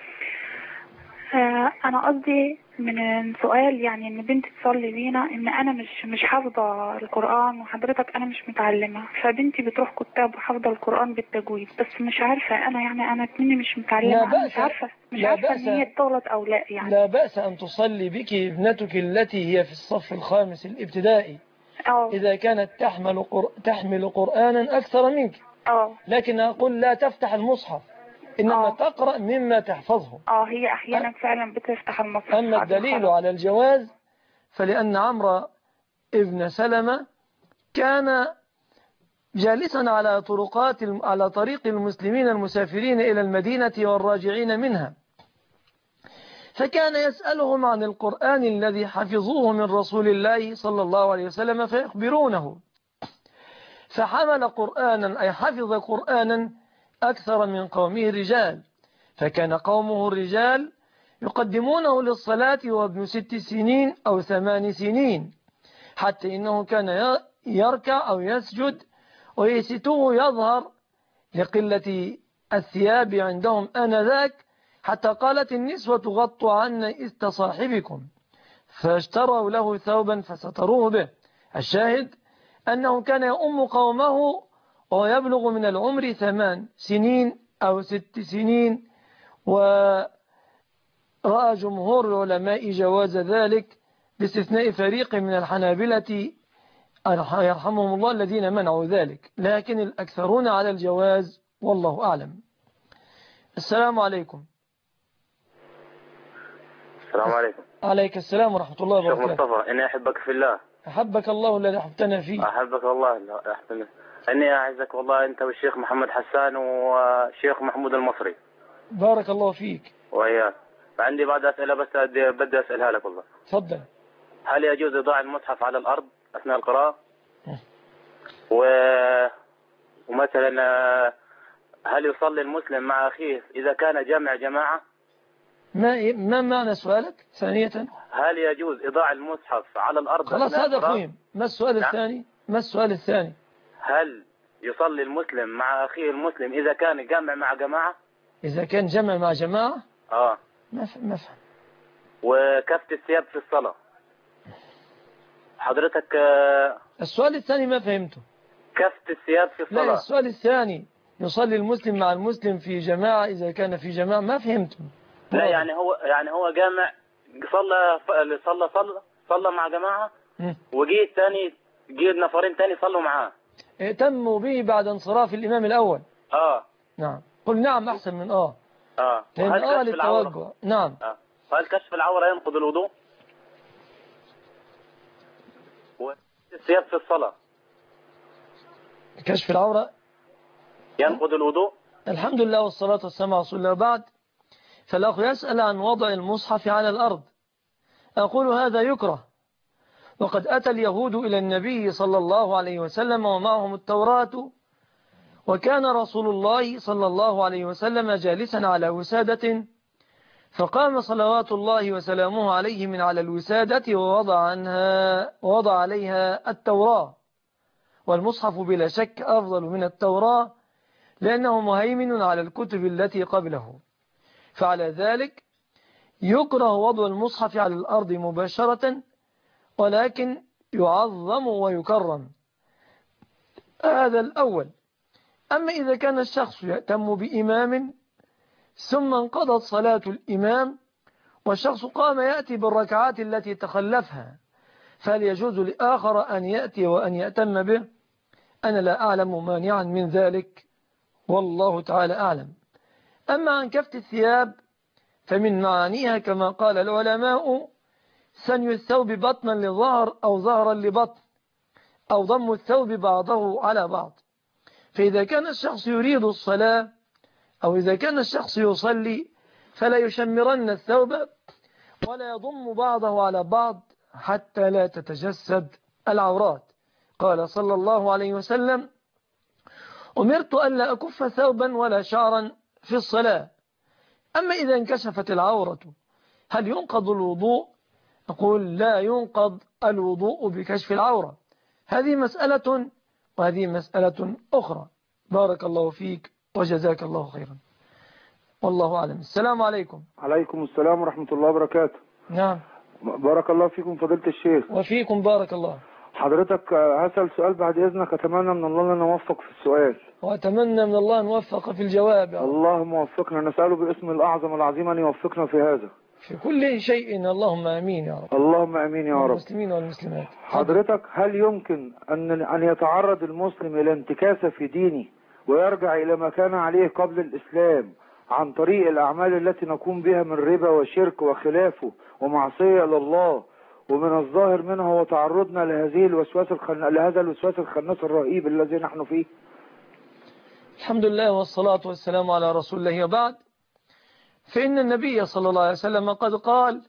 أنا قصدي من سؤال يعني إن بنتي تصلي بينا إن أنا مش مش حافظة القرآن، وحضرتك أنا مش متعلمة، فبنتي بتروح كتاب وحافظة القرآن بالتجويد، بس مش عارفة أنا يعني أنا مني مش متعلمة. أنا مش عارفة مش عارفة إن هي تغلط أو لا يعني. لا بأس أن تصلي بك ابنتك التي هي في الصف الخامس الابتدائي أوه. إذا كانت تحمل قر... تحمل قرآنا أكثر منك. أوه. لكن أقول لا تفتح المصحف، إنما أوه. تقرأ مما تحفظه. اه هي أحيانا أ... فعلا بتفتح المصحف. أما الدليل على الجواز فلأن عمرو ابن سلمة كان جالسا على طرقات على طريق المسلمين المسافرين إلى المدينة والراجعين منها، فكان يسألهم عن القرآن الذي حفظوه من رسول الله صلى الله عليه وسلم فيخبرونه، فحمل قرآنا أي حفظ قرآنا أكثر من قومه الرجال، فكان قومه الرجال يقدمونه للصلاة وابن ست سنين أو ثمان سنين، حتى إنه كان يركع أو يسجد ويسته يظهر لقلة الثياب عندهم آنذاك، حتى قالت النسوة غطوا عنا إست صاحبكم، فاشتروا له ثوبا فستروه به. الشاهد أنه كان يؤم قومه ويبلغ من العمر ثمان سنين أو ست سنين، ورأى جمهور العلماء جواز ذلك باستثناء فريق من الحنابلة يرحمهم الله الذين منعوا ذلك، لكن الأكثرون على الجواز والله أعلم. السلام عليكم. السلام عليكم. عليك السلام ورحمة الله وبركاته. شيخ مصطفى، إني أحبك في الله. أحبك الله الذي أحبتنا فيه. أحبك الله الذي أحبتنا. إني أعزك والله أنت والشيخ محمد حسان والشيخ محمود المصري. بارك الله فيك. وإياك. عندي بعض أسئلة بس بدي أسألها لك والله. تفضل. هل يجوز إضاعة المصحف على الأرض أثناء القراءة؟ و... ومثلا هل يصلي المسلم مع أخيه إذا كان جامع جماعة؟ ما ما معنى سؤالك ثانية؟ هل يجوز إضاعة المصحف على الأرض؟ خلاص هذا فهم. ما السؤال نعم. الثاني؟ ما السؤال الثاني؟ هل يصلي المسلم مع أخيه المسلم إذا كان جامع مع جماعة؟ إذا كان جمع مع جماعة؟ آه ما فهم ما فهم. وكفت الثياب في الصلاة حضرتك؟ السؤال الثاني ما فهمته. كفت الثياب في الصلاة. لا السؤال الثاني يصلي المسلم مع المسلم في جماعة إذا كان في جماعة، ما فهمته. لا يعني هو يعني هو جامع صلى صلى صلى صلى مع جماعة وجيت ثاني جيت نفرين ثاني صلوا معاه. اهتموا به بعد انصراف الإمام الأول. اه نعم. قل نعم أحسن من آه. اه. لأن آه للتوجه. نعم. اه. هل كشف العورة ينقض الوضوء؟ والثياب في الصلاة. كشف العورة ينقض الوضوء؟ الحمد لله والصلاة والسلام على رسول الله. بعد فالأخ يسأل عن وضع المصحف على الأرض، أقول هذا يكره، وقد أتى اليهود إلى النبي صلى الله عليه وسلم ومعهم التوراة، وكان رسول الله صلى الله عليه وسلم جالسا على وسادة، فقام صلوات الله وسلامه عليه من على الوسادة ووضع عنها ووضع عليها التوراة، والمصحف بلا شك أفضل من التوراة لأنه مهيمن على الكتب التي قبله، فعلى ذلك يكره وضع المصحف على الأرض مباشرة، ولكن يعظم ويكرم. هذا الأول. أما إذا كان الشخص يهتم بإمام ثم انقضت صلاة الإمام والشخص قام يأتي بالركعات التي تخلفها، فهل يجوز لآخر أن يأتي وأن يأتم به؟ أنا لا أعلم مانعا من ذلك والله تعالى أعلم. أما عن كفت الثياب فمن معانيها كما قال العلماء ثني الثوب بطنا لظهر أو ظهرا لبطن، أو ضم الثوب بعضه على بعض. فإذا كان الشخص يريد الصلاة أو إذا كان الشخص يصلي فلا يشمرن الثوب ولا يضم بعضه على بعض حتى لا تتجسد العورات. قال صلى الله عليه وسلم: أمرت ألا أكف ثوبا ولا شعرا في الصلاة. أما إذا انكشفت العورة هل ينقض الوضوء؟ أقول لا ينقض الوضوء بكشف العورة. هذه مسألة وهذه مسألة أخرى. بارك الله فيك وجزاك الله خيرا، والله أعلم. السلام عليكم. عليكم السلام ورحمة الله وبركاته. نعم. بارك الله فيكم فضيلة الشيخ. وفيكم بارك الله. حضرتك هسأل سؤال بعد إذنك، أتمنى من الله أن نوفق في السؤال، وأتمنى من الله أن نوفق في الجواب. اللهم وفقنا، نسأله باسم الأعظم العظيم أن يوفقنا في هذا في كل شيء، اللهم آمين يا رب. اللهم آمين يا رب. المسلمين والمسلمات. حضرتك هل يمكن أن أن يتعرض المسلم إلى انتكاسة في دينه ويرجع إلى ما كان عليه قبل الإسلام عن طريق الأعمال التي نقوم بها من ربا وشرك وخلافه ومعصية لله، ومن الظاهر منها هو تعرضنا لهذه الوسواس الخن... لهذا الوسواس الخناس الرهيب الذي نحن فيه. الحمد لله والصلاة والسلام على رسول الله وبعد. فإن النبي صلى الله عليه وسلم قد قال،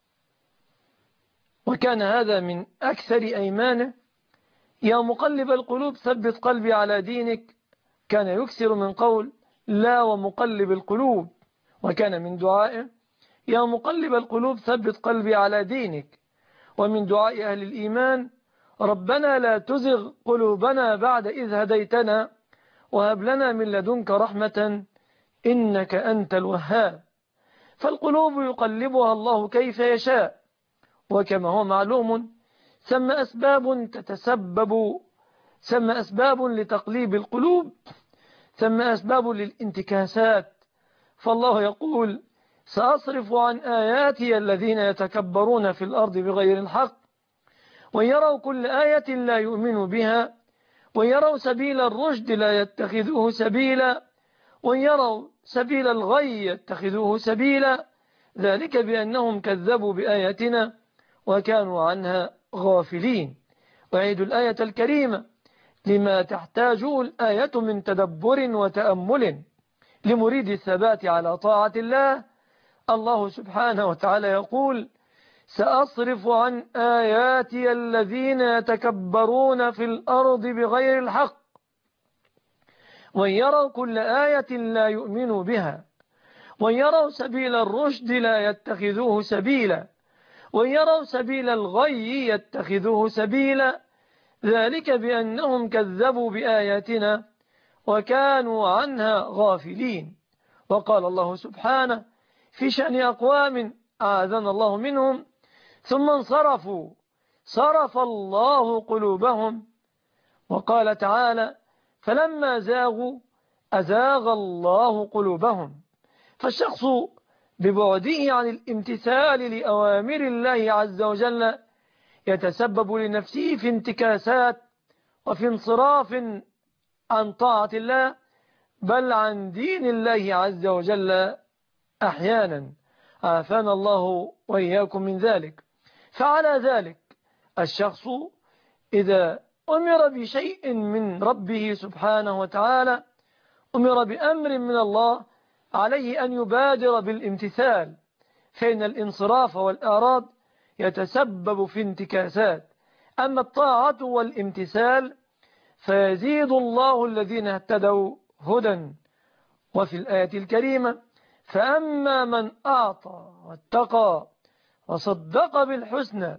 وكان هذا من أكثر أيمانه: يا مقلب القلوب ثبت قلبي على دينك. كان يكثر من قول لا ومقلب القلوب. وكان من دعائه: يا مقلب القلوب ثبت قلبي على دينك. ومن دعاء أهل الإيمان: ربنا لا تزغ قلوبنا بعد إذ هديتنا وهب لنا من لدنك رحمة إنك أنت الوهاب. فالقلوب يقلبها الله كيف يشاء، وكما هو معلوم ثم أسباب تتسبب ثم أسباب لتقليب القلوب، ثم أسباب للانتكاسات. فالله يقول: سأصرف عن آياتي الذين يتكبرون في الأرض بغير الحق وإن يروا كل آية لا يؤمنوا بها وإن يروا سبيل الرشد لا يتخذوه سبيلا وإن يروا سبيل الغي يتخذوه سبيلا ذلك بأنهم كذبوا بآياتنا وكانوا عنها غافلين. وعيد الآية الكريمة لما تحتاجه الآية من تدبر وتأمل لمريد الثبات على طاعة الله. الله سبحانه وتعالى يقول: سأصرف عن آياتي الذين يتكبرون في الأرض بغير الحق وإن يروا كل آية لا يؤمنوا بها وإن يروا سبيل الرشد لا يتخذوه سبيلا وإن يروا سبيل الغي يتخذوه سبيلا ذلك بأنهم كذبوا بآياتنا وكانوا عنها غافلين. وقال الله سبحانه في شأن أقوام أعاذنا الله منهم: ثم انصرفوا صرف الله قلوبهم. وقال تعالى: فلما زاغوا أزاغ الله قلوبهم. فالشخص ببعده عن الامتثال لأوامر الله عز وجل يتسبب لنفسه في انتكاسات وفي انصراف عن طاعة الله بل عن دين الله عز وجل أحيانا. عافانا الله وإياكم من ذلك. فعلى ذلك الشخص إذا أمر بشيء من ربه سبحانه وتعالى، أمر بأمر من الله، عليه أن يبادر بالامتثال، فإن الانصراف والإعراض يتسبب في انتكاسات. أما الطاعة والامتثال فيزيد الله الذين اهتدوا هدى. وفي الآية الكريمة: فأما من أعطى واتقى وصدق بالحسنى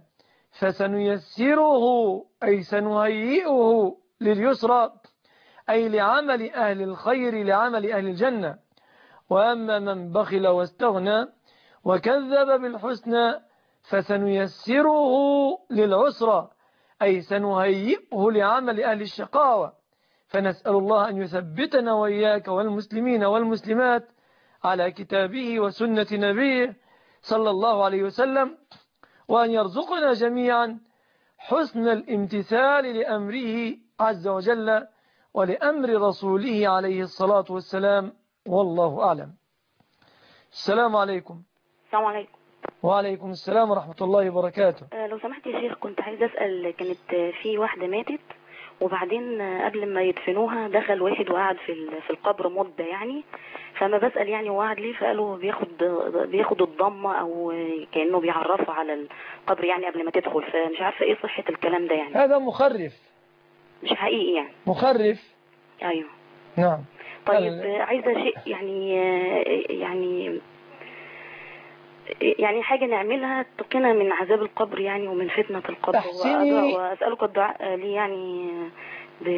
فسنيسره أي سنهيئه لليسرى، أي لعمل أهل الخير، لعمل أهل الجنة. وأما من بخل واستغنى وكذب بالحسنى فسنيسره للعسرى، أي سنهيئه لعمل أهل الشقاوة. فنسأل الله أن يثبتنا وإياك والمسلمين والمسلمات على كتابه وسنة نبيه صلى الله عليه وسلم، وأن يرزقنا جميعا حسن الامتثال لأمره عز وجل ولأمر رسوله عليه الصلاة والسلام، والله أعلم. السلام عليكم. السلام عليكم. وعليكم السلام ورحمة الله وبركاته. أه لو سمحت يا شيخ، كنت عايزة أسأل، كانت في واحدة ماتت وبعدين قبل ما يدفنوها دخل واحد وقعد في في القبر مدة يعني، فما بسأل يعني هو قعد ليه، فقالوا بياخد بياخد الضمة او كأنه بيعرفه على القبر يعني قبل ما تدخل، فمش عارفة ايه صحة الكلام ده يعني. هذا مخرف، مش حقيقي يعني. مخرف. ايوه نعم. طيب هل... عايزة شيء يعني يعني يعني حاجة نعملها تقينا من عذاب القبر يعني ومن فتنة القبر. أحسني. وأسألك الدعاء لي يعني ب...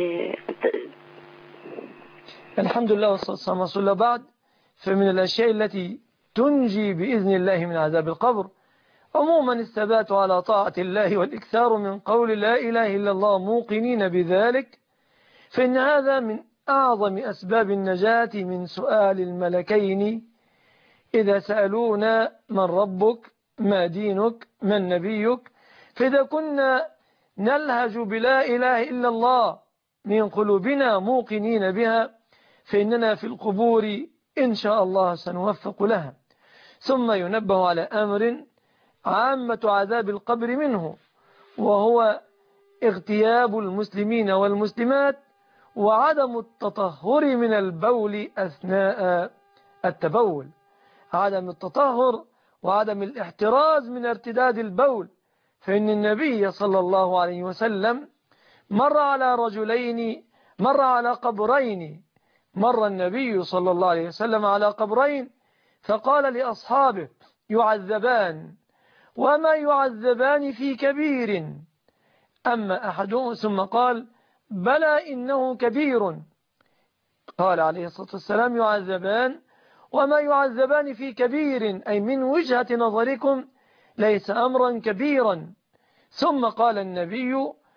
الحمد لله والصلاة والسلام على رسول الله. بعد فمن الأشياء التي تنجي بإذن الله من عذاب القبر عموما الثبات على طاعة الله والإكثار من قول لا إله إلا الله موقنين بذلك، فإن هذا من أعظم أسباب النجاة من سؤال الملكين إذا سألونا من ربك ما دينك من نبيك. فإذا كنا نلهج بلا إله إلا الله من قلوبنا موقنين بها فإننا في القبور إن شاء الله سنوفق لها. ثم ينبه على أمر عامة عذاب القبر منه، وهو اغتياب المسلمين والمسلمات وعدم التطهر من البول أثناء التبول، عدم التطهر وعدم الاحتراز من ارتداد البول. فإن النبي صلى الله عليه وسلم مر على رجلين مر على قبرين مر النبي صلى الله عليه وسلم على قبرين فقال لأصحابه يعذبان وما يعذبان في كبير، أما أحدهم ثم قال بلى إنه كبير، قال عليه الصلاة والسلام يعذبان وما يعذبان في كبير، أي من وجهة نظركم ليس أمرا كبيرا. ثم قال النبي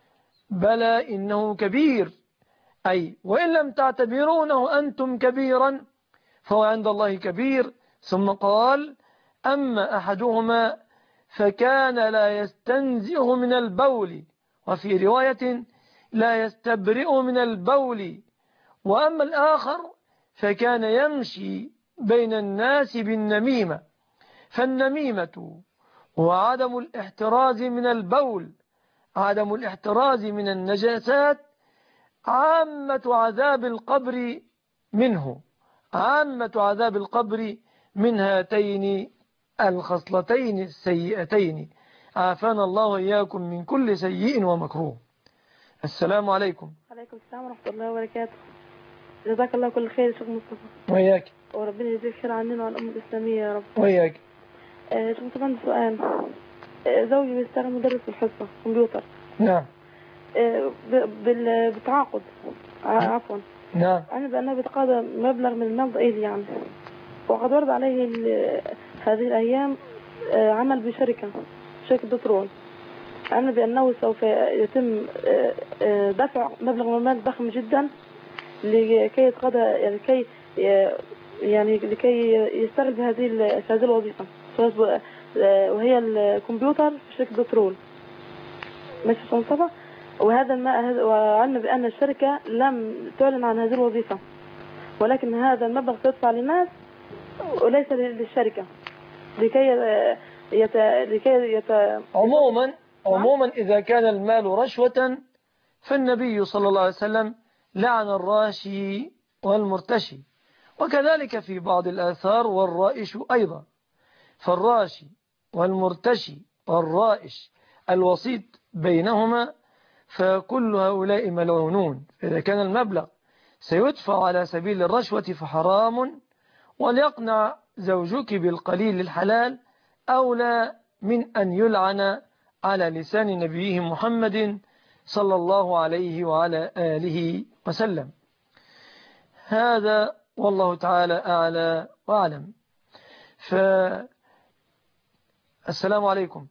بلى إنه كبير، أي وإن لم تعتبرونه أنتم كبيرا فهو عند الله كبير. ثم قال أما أحدهما فكان لا يستنزه من البول، وفي رواية لا يستبرئ من البول، وأما الآخر فكان يمشي بين الناس بالنميمة. فالنميمة وعدم الاحتراز من البول، عدم الاحتراز من النجاسات، عامة عذاب القبر منه، عامة عذاب القبر من هاتين الخصلتين السيئتين. عافانا الله وإياكم من كل سيء ومكروه. السلام عليكم. عليكم السلام ورحمة الله وبركاته. جزاك الله كل خير شيخ مصطفى. وإياك. وربنا يجزيك خير عننا وعن الأمة الإسلامية يا رب. وإياك. آه شيخ مصطفى عندي سؤال. آه زوجي بيشتغل مدرس في الحصة كمبيوتر. نعم. آه بالتعاقد عفوا. نعم. أنا بأنه بيتقاضى مبلغ من المال ضئيل يعني، وقد ورد عليه هذه الأيام آه عمل بشركة شركة بترول، أنا بأنه سوف يتم دفع مبلغ من المال ضخم جدا لكي يتقاضى يعني لكي يعني لكي يشتغل بهذه هذه الوظيفة، وهي الكمبيوتر في شركة بترول ماشي صنصفة. وهذا ما وعلم بأن الشركة لم تعلن عن هذه الوظيفة، ولكن هذا المبلغ سيدفع للناس وليس للشركة لكي يت... لكي يت... عموما عموما إذا كان المال رشوة فالنبي صلى الله عليه وسلم لعن الراشي والمرتشي، وكذلك في بعض الآثار والرائش أيضا. فالراشي والمرتشي والرائش الوسيط بينهما فكل هؤلاء ملعونون. إذا كان المبلغ سيدفع على سبيل الرشوة فحرام، وليقنع زوجك بالقليل الحلال أولى من أن يلعن على لسان نبيه محمد صلى الله عليه وعلى آله وسلم. هذا والله تعالى أعلى وأعلم. فالسلام عليكم.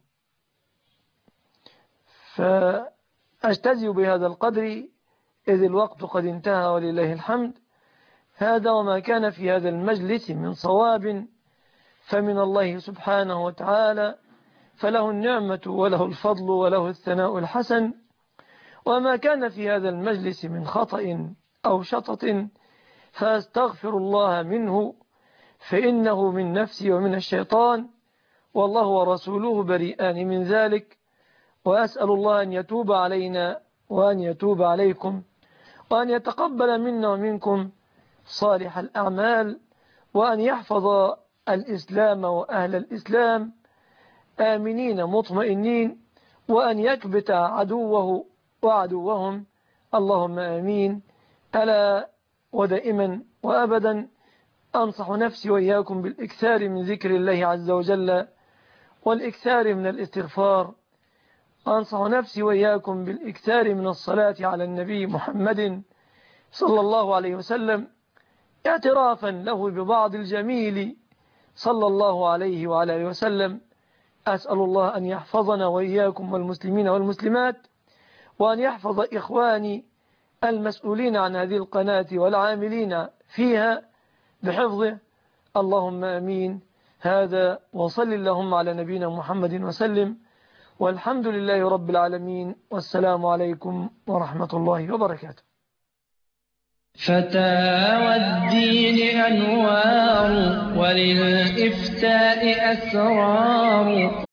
فأجتزئ بهذا القدر إذ الوقت قد انتهى ولله الحمد. هذا وما كان في هذا المجلس من صواب فمن الله سبحانه وتعالى، فله النعمة وله الفضل وله الثناء الحسن. وما كان في هذا المجلس من خطأ أو شطط فاستغفر الله منه، فإنه من نفسي ومن الشيطان، والله ورسوله بريئان من ذلك. وأسأل الله أن يتوب علينا وأن يتوب عليكم، وأن يتقبل منا ومنكم صالح الأعمال، وأن يحفظ الإسلام وأهل الإسلام آمنين مطمئنين، وأن يكبت عدوه وعدوهم. اللهم آمين. ألا ودائما وأبدا أنصح نفسي وإياكم بالإكثار من ذكر الله عز وجل والإكثار من الاستغفار. أنصح نفسي وإياكم بالإكثار من الصلاة على النبي محمد صلى الله عليه وسلم، اعترافا له ببعض الجميل صلى الله عليه وعلى آله وسلم. أسأل الله أن يحفظنا وإياكم والمسلمين والمسلمات، وأن يحفظ إخواني المسؤولين عن هذه القناة والعاملين فيها بحفظه. اللهم آمين. هذا وصل اللهم على نبينا محمد وسلم، والحمد لله رب العالمين، والسلام عليكم ورحمة الله وبركاته. فتاوى الدين أنوار وللإفتاء أسرار،